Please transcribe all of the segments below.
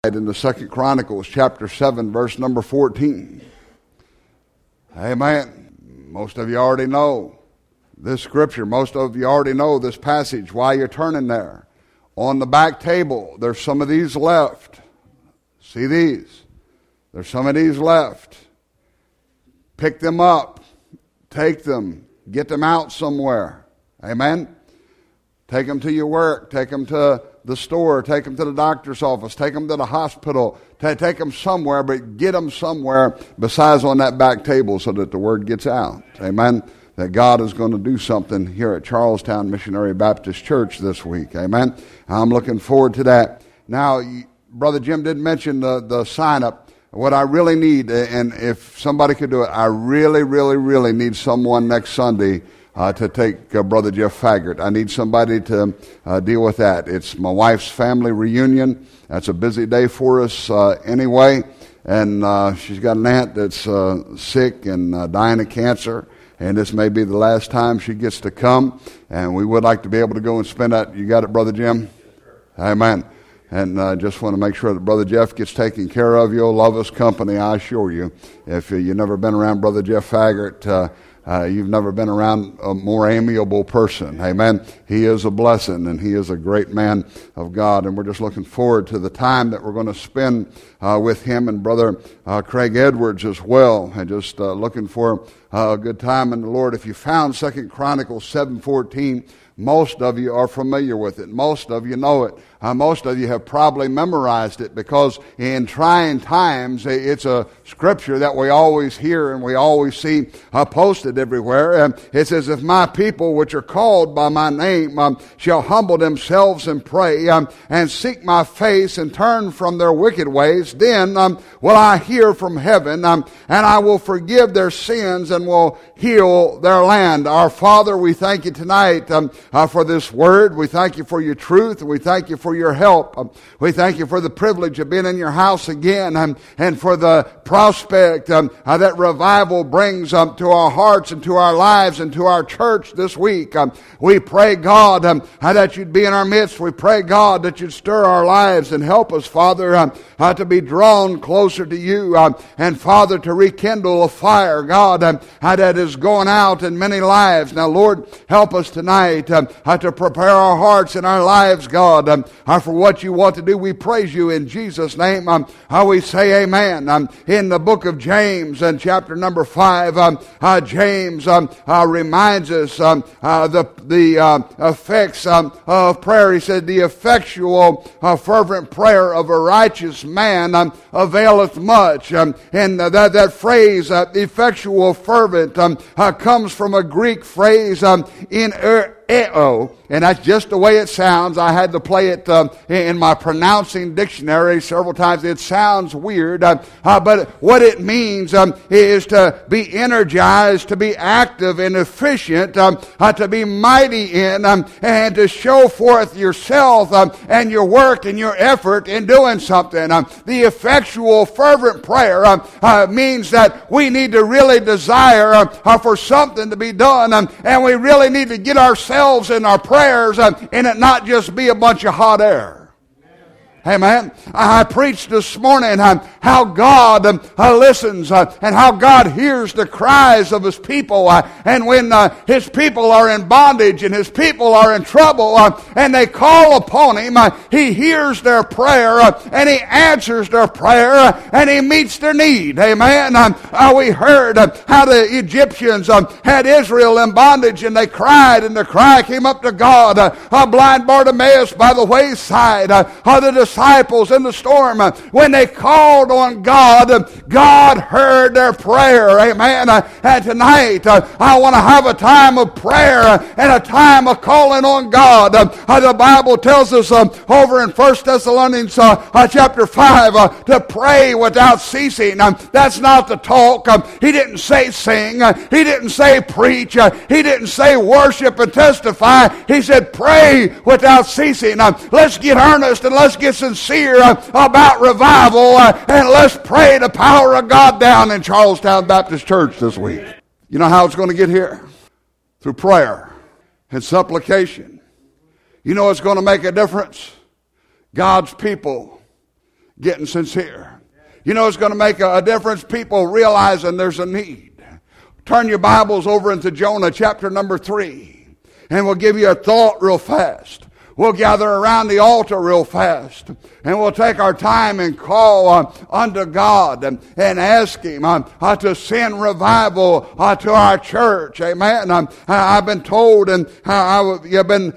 In the 2 Chronicles chapter 7 verse number 14. Amen. Most of you already know this scripture. Most of you already know this passage. While you're turning there, on the back table, there's some of these left. See these? There's some of these left. Pick them up. Take them. Get them out somewhere. Amen. Take them to your work. Take them to the store. Take them to the doctor's office. Take them to the hospital. Take them somewhere, but get them somewhere besides on that back table so that the word gets out. Amen. That God is going to do something here at Charlestown Missionary Baptist Church this week. Amen. I'm looking forward to that. Now, Brother Jim did mention the sign up. What I really need, and if somebody could do it, I really need someone next Sunday to take Brother Jeff Faggart. I need somebody to deal with that. It's my wife's family reunion. That's a busy day for us anyway. And she's got an aunt that's sick and dying of cancer. And this may be the last time she gets to come. And we would like to be able to go and spend that. You got it, Brother Jim? Yes, sir. Amen. And just want to make sure that Brother Jeff gets taken care of. You'll love his company, I assure you. If you've never been around Brother Jeff Faggart, you've never been around a more amiable person. Amen. He is a blessing, and he is a great man of God. And we're just looking forward to the time that we're going to spend with him and Brother Craig Edwards as well. And just looking for a good time in the Lord. If you found 2 Chronicles 7:14, most of you are familiar with it. Most of you know it. Most of you have probably memorized it because in trying times, it's a scripture that we always hear and we always see posted everywhere. It says, if my people which are called by my name shall humble themselves and pray and seek my face and turn from their wicked ways, then will I hear from heaven and I will forgive their sins and will heal their land. Our Father, we thank you tonight for this word. We thank you for your truth. We thank you for your help. We thank you for the privilege of being in your house again and for the prospect that revival brings to our hearts and to our lives and to our church this week. We pray, God, that you'd be in our midst. We pray, God, that you'd stir our lives and help us, Father, to be drawn closer to you and, Father, to rekindle a fire, God, that is going out in many lives. Now, Lord, help us tonight to prepare our hearts and our lives, God, for what you want to do. We praise you in Jesus' name. We say amen. In the book of James, in chapter number 5, James reminds us the effects of prayer. He said, the effectual, fervent prayer of a righteous man availeth much. And that phrase, effectual, fervent, comes from a Greek phrase in eo, and that's just the way it sounds. I had to play it in my pronouncing dictionary several times. It sounds weird, but what it means is to be energized, to be active and efficient, to be mighty in, and to show forth yourself and your work and your effort in doing something. The effectual, fervent prayer means that we need to really desire for something to be done, and we really need to get ourselves in our prayers and it not just be a bunch of hot air. Amen. I preached this morning how God listens and how God hears the cries of His people. And when His people are in bondage and His people are in trouble and they call upon Him, He hears their prayer and He answers their prayer and He meets their need. Amen. We heard how the Egyptians had Israel in bondage and they cried, and the cry came up to God. Blind Bartimaeus by the wayside, the disciples in the storm, when they called on God, God heard their prayer. Amen. And tonight, I want to have a time of prayer and a time of calling on God. The Bible tells us over in 1 Thessalonians chapter 5 to pray without ceasing. That's not to talk. He didn't say sing. He didn't say preach. He didn't say worship and testify. He said pray without ceasing. Let's get earnest and let's get sincere about revival, and let's pray the power of God down in Charlestown Baptist Church this week. You know how it's going to get here? Through prayer and supplication. You know it's going to make a difference? God's people getting sincere. You know, it's going to make a difference, people realizing there's a need. Turn your Bibles over into Jonah chapter number 3, and we'll give you a thought real fast. We'll gather around the altar real fast, and we'll take our time and call unto God and ask Him to send revival to our church. Amen. I've been told, and I've been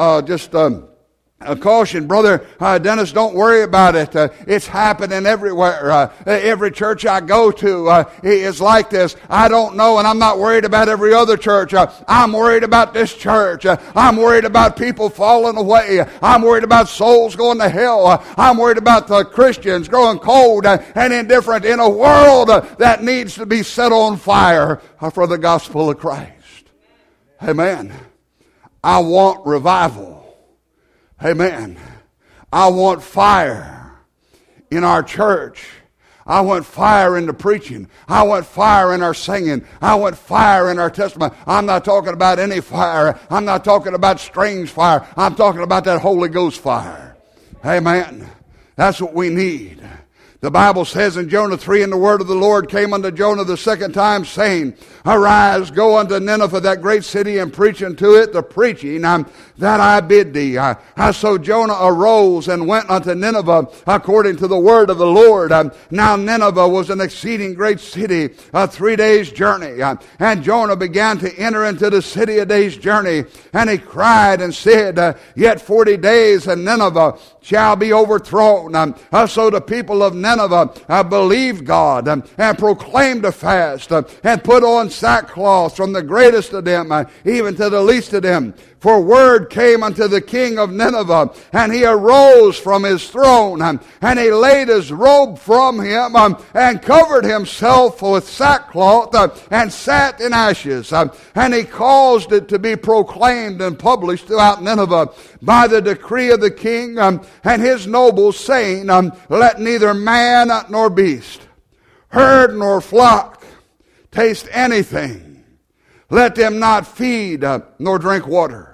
caution, Brother Dennis, don't worry about it. It's happening everywhere. Every church I go to is like this. I don't know, and I'm not worried about every other church. I'm worried about this church. I'm worried about people falling away. I'm worried about souls going to hell. I'm worried about the Christians growing cold and indifferent in a world that needs to be set on fire for the gospel of Christ. Amen. I want revival. Amen. I want fire in our church. I want fire in the preaching. I want fire in our singing. I want fire in our testimony. I'm not talking about any fire. I'm not talking about strange fire. I'm talking about that Holy Ghost fire. Amen. That's what we need. The Bible says in Jonah 3, and the word of the Lord came unto Jonah the second time, saying, Arise, go unto Nineveh, that great city, and preach unto it the preaching that I bid thee. So Jonah arose and went unto Nineveh according to the word of the Lord. Now Nineveh was an exceeding great city, a 3 days' journey. And Jonah began to enter into the city a day's journey. And he cried and said, Yet 40 days, and Nineveh shall be overthrown. So the people of Nineveh believed God and proclaimed a fast and put on sackcloth from the greatest of them even to the least of them. For word came unto the king of Nineveh, and he arose from his throne, and he laid his robe from him, and covered himself with sackcloth, and sat in ashes. And he caused it to be proclaimed and published throughout Nineveh by the decree of the king and his nobles, saying, Let neither man nor beast, herd nor flock, taste anything. Let them not feed nor drink water.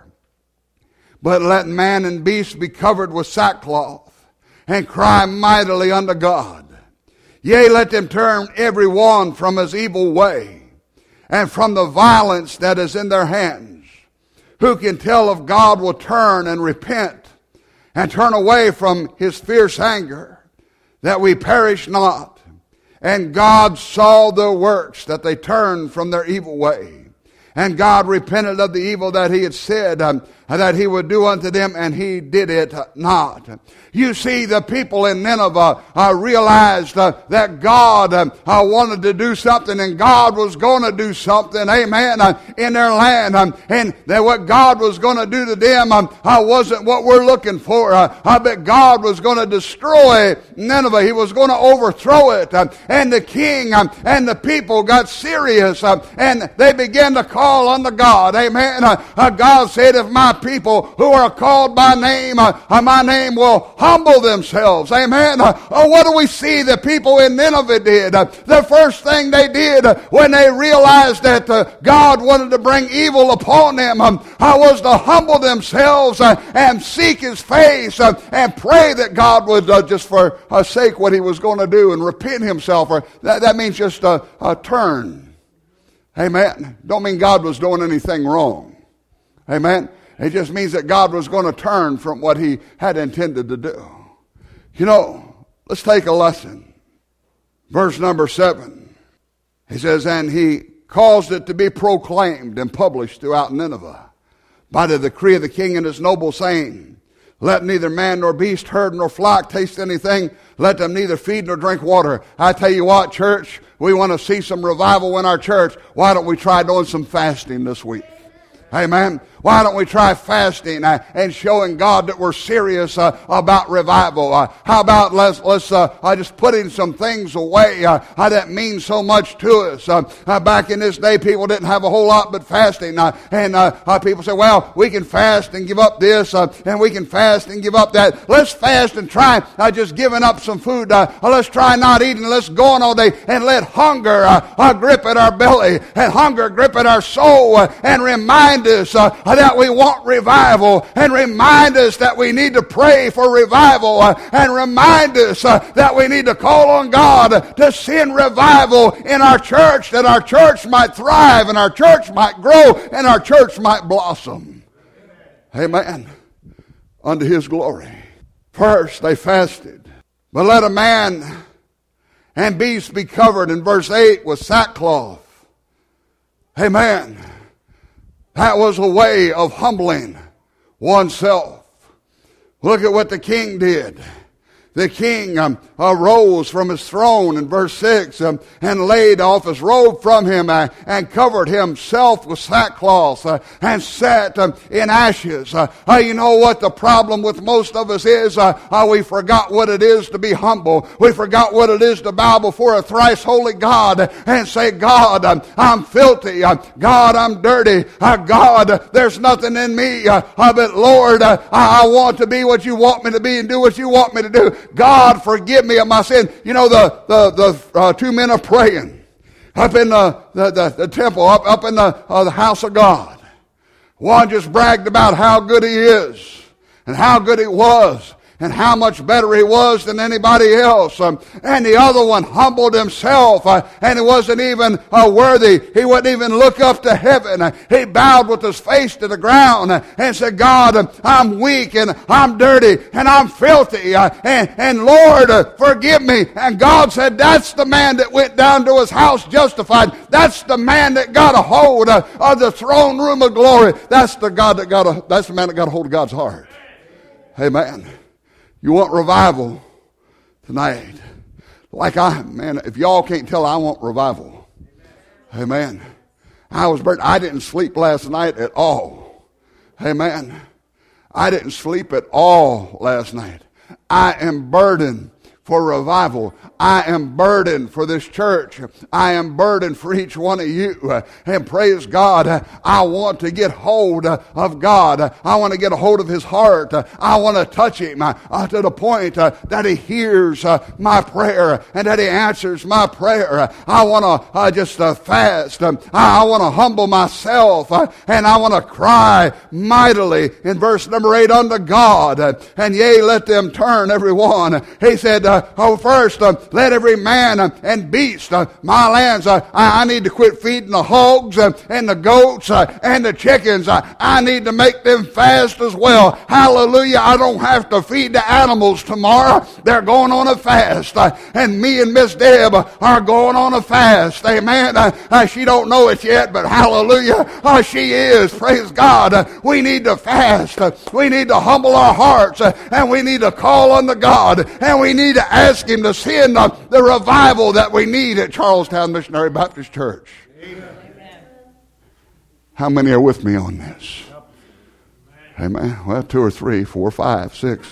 But let man and beast be covered with sackcloth, and cry mightily unto God. Yea, let them turn every one from his evil way, and from the violence that is in their hands. Who can tell if God will turn and repent, and turn away from his fierce anger, that we perish not? And God saw their works, that they turned from their evil way. And God repented of the evil that he had said that he would do unto them, and he did it not. You see, the people in Nineveh realized that God wanted to do something, and God was going to do something, amen, in their land. And that what God was going to do to them wasn't what we're looking for. But God was going to destroy Nineveh. He was going to overthrow it. And the king and the people got serious, and they began to call unto God, amen. God said, if my people who are called by name, my name will humble themselves. Amen. What do we see the people in Nineveh did? The first thing they did when they realized that God wanted to bring evil upon them was to humble themselves and seek his face and pray that God would just forsake what he was going to do and repent himself. Or that means just turn. Amen. Don't mean God was doing anything wrong. Amen. It just means that God was going to turn from what he had intended to do. You know, let's take a lesson. Verse number 7. He says, and he caused it to be proclaimed and published throughout Nineveh by the decree of the king and his nobles, saying, let neither man nor beast, herd nor flock taste anything. Let them neither feed nor drink water. I tell you what, church, we want to see some revival in our church. Why don't we try doing some fasting this week? Amen. Why don't we try fasting and showing God that we're serious about revival? How about let's just putting some things away that mean so much to us. Back in this day, people didn't have a whole lot but fasting. And people say, well, we can fast and give up this, and we can fast and give up that. Let's fast and try just giving up some food. Let's try not eating. Let's go on all day and let hunger grip at our belly and hunger grip at our soul and remind us that we want revival, and remind us that we need to pray for revival, and remind us that we need to call on God to send revival in our church, that our church might thrive, and our church might grow, and our church might blossom. Amen. Unto His glory. First, they fasted. But let a man and beast be covered, in verse 8, with sackcloth. Amen. That was a way of humbling oneself. Look at what the king did. The king arose from his throne in verse 6 and laid off his robe from him and covered himself with sackcloth and sat in ashes. You know what the problem with most of us is? We forgot what it is to be humble. We forgot what it is to bow before a thrice holy God and say, God, I'm filthy. God, I'm dirty. God, there's nothing in me. But Lord, I want to be what you want me to be and do what you want me to do. God, forgive me of my sin. You know, the two men are praying up in the temple, up in the house of God. One just bragged about how good he is and how good he was and how much better he was than anybody else. And the other one humbled himself, and he wasn't even worthy. He wouldn't even look up to heaven. He bowed with his face to the ground and said, God, I'm weak and I'm dirty and I'm filthy. And Lord, forgive me. And God said, that's the man that went down to his house justified. That's the man that got a hold of the throne room of glory. That's the man that got a hold of God's heart. Amen. You want revival tonight? If y'all can't tell, I want revival. Amen. I was burnt. I didn't sleep last night at all. Amen. I didn't sleep at all last night. I am burdened for revival. I am burdened for this church. I am burdened for each one of you. And praise God, I want to get hold of God. I want to get a hold of His heart. I want to touch Him to the point that He hears my prayer and that He answers my prayer. I want to just fast. I want to humble myself, and I want to cry mightily in verse number 8 unto God. And yea, let them turn every one. He said, first, let every man and beast, my lands, I need to quit feeding the hogs and the goats and the chickens. I need to make them fast as well. Hallelujah. I don't have to feed the animals tomorrow. They're going on a fast. And me and Miss Deb are going on a fast. Amen. She don't know it yet, but hallelujah, she is. Praise God. We need to fast. We need to humble our hearts, and we need to call on the God, and we need to ask Him to send the revival that we need at Charlestown Missionary Baptist Church. Amen. How many are with me on this? Amen. Well, 2 or 3, 4, 5, 6.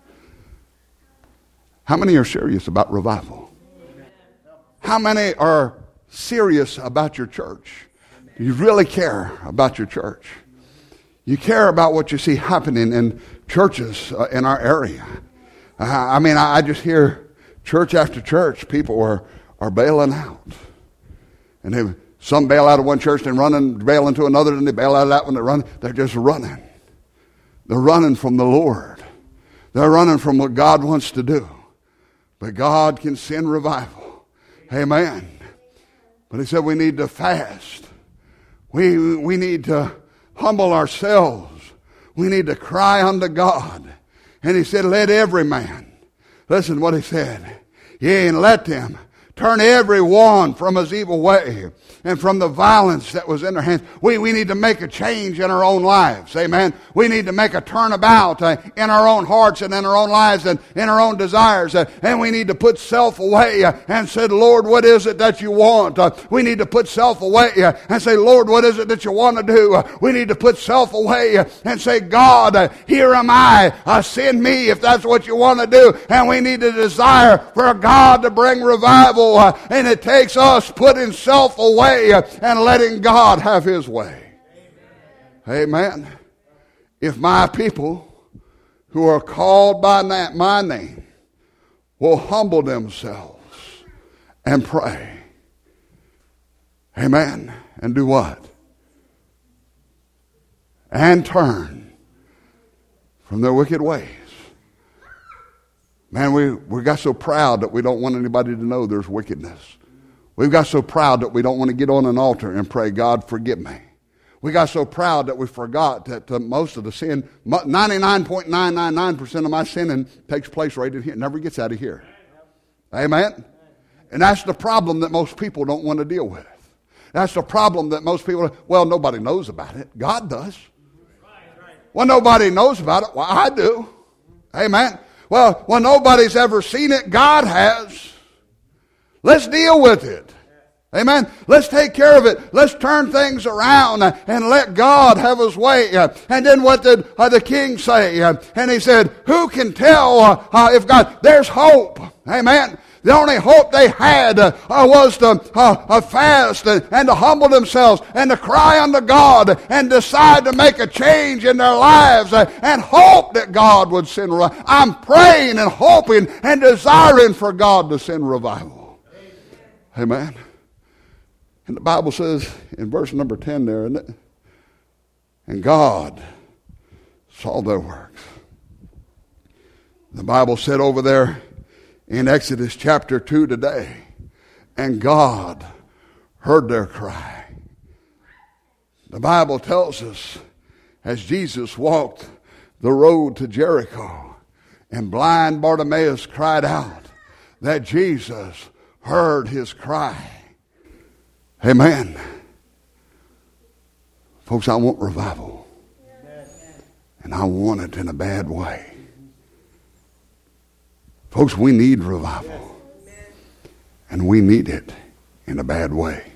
How many are serious about revival? How many are serious about your church? Do you really care about your church? You care about what you see happening in churches in our area. I just hear church after church, people are bailing out. And some bail out of one church and bail into another, and they bail out of that one, they're just running. They're running from the Lord. They're running from what God wants to do. But God can send revival. Amen. But He said we need to fast. We need to humble ourselves. We need to cry unto God. And He said, let every man. Listen what He said. Yea, and let them turn every one from his evil way and from the violence that was in their hands. We need to make a change in our own lives. Amen. We need to make a turnabout in our own hearts and in our own lives and in our own desires. And we need to put self away and say, Lord, what is it that you want? We need to put self away and say, Lord, what is it that you want to do? We need to put self away and say, God, here am I. Send me if that's what you want to do. And we need to desire for God to bring revival. And it takes us putting self away and letting God have His way. Amen. If my people who are called by my name will humble themselves and pray. Amen. And do what? and turn from their wicked ways. Man, we got so proud that we don't want anybody to know there's wickedness. We've got so proud that we don't want to get on an altar and pray, God, forgive me. We got so proud that we forgot that most of the sin, 99.999% of my sinning takes place right in here. It never gets out of here. Amen? And that's the problem that most people don't want to deal with. That's the problem that most people, well, nobody knows about it. God does. Well, nobody knows about it. Well, I do. Amen? Well, nobody's ever seen it. God has. Let's deal with it. Amen. Let's take care of it. Let's turn things around and let God have His way. And then what did the king say? And he said, who can tell if God, there's hope. Amen. The only hope they had was to fast and to humble themselves and to cry unto God and decide to make a change in their lives and hope that God would send revival. I'm praying and hoping and desiring for God to send revival. Amen. And the Bible says in verse number 10 there, isn't it? And God saw their works. The Bible said over there in Exodus chapter 2 today, and God heard their cry. The Bible tells us as Jesus walked the road to Jericho and blind Bartimaeus cried out that Jesus heard his cry. Amen. Folks, I want revival. And I want it in a bad way. Folks, we need revival. And we need it in a bad way.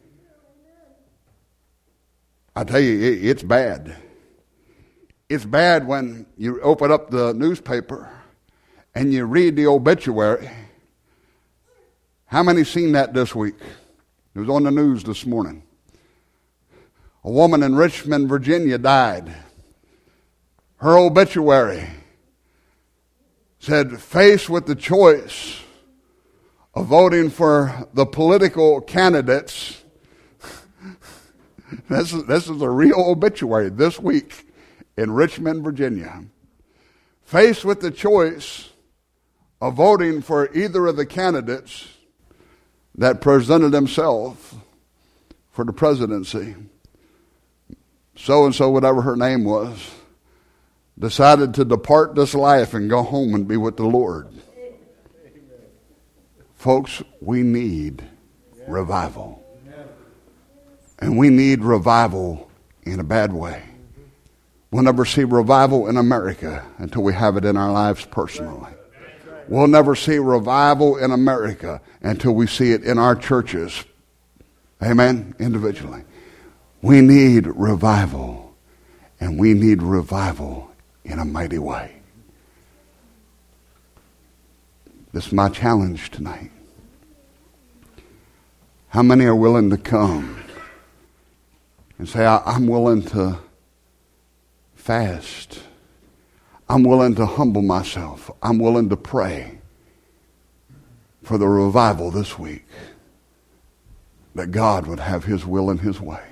I tell you, it's bad. It's bad when you open up the newspaper and you read the obituary. How many seen that this week? It was on the news this morning. A woman in Richmond, Virginia died. Her obituary said, faced with the choice of voting for the political candidates. This is a real obituary this week in Richmond, Virginia. Faced with the choice of voting for either of the candidates that presented himself for the presidency, so-and-so, whatever her name was, decided to depart this life and go home and be with the Lord. Amen. Folks, we need revival. Amen. And we need revival in a bad way. We'll never see revival in America until we have it in our lives personally. We'll never see revival in America until we see it in our churches. Amen? Individually. We need revival. And we need revival in a mighty way. This is my challenge tonight. How many are willing to come and say, I'm willing to fast. I'm willing to humble myself. I'm willing to pray for the revival this week, that God would have His will and His way.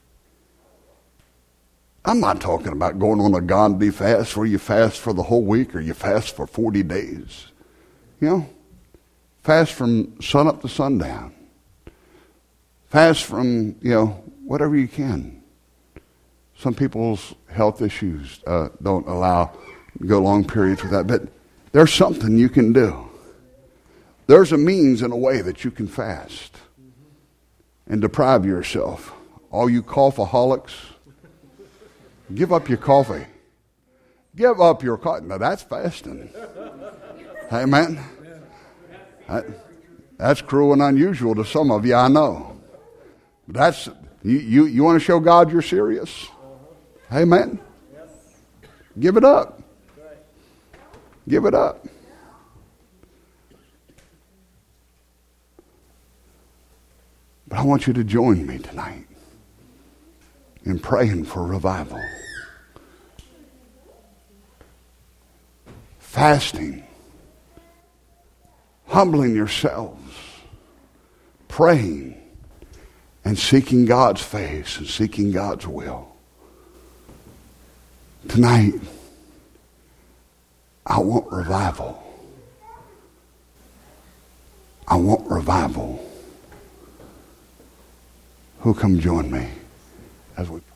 I'm not talking about going on a Gandhi fast where you fast for the whole week or you fast for 40 days. You know, fast from sun up to sundown. Fast from, whatever you can. Some people's health issues don't allow go long periods with that, but there's something you can do. There's a means and a way that you can fast and deprive yourself. All you coffeeholics, give up your coffee. Give up your coffee. Now that's fasting. Amen. That's cruel and unusual to some of you, I know. But that's you want to show God you're serious? Amen. Give it up. Give it up. But I want you to join me tonight in praying for revival. Fasting. Humbling yourselves. Praying. And seeking God's face and seeking God's will. Tonight, I want revival. I want revival. Who come join me as we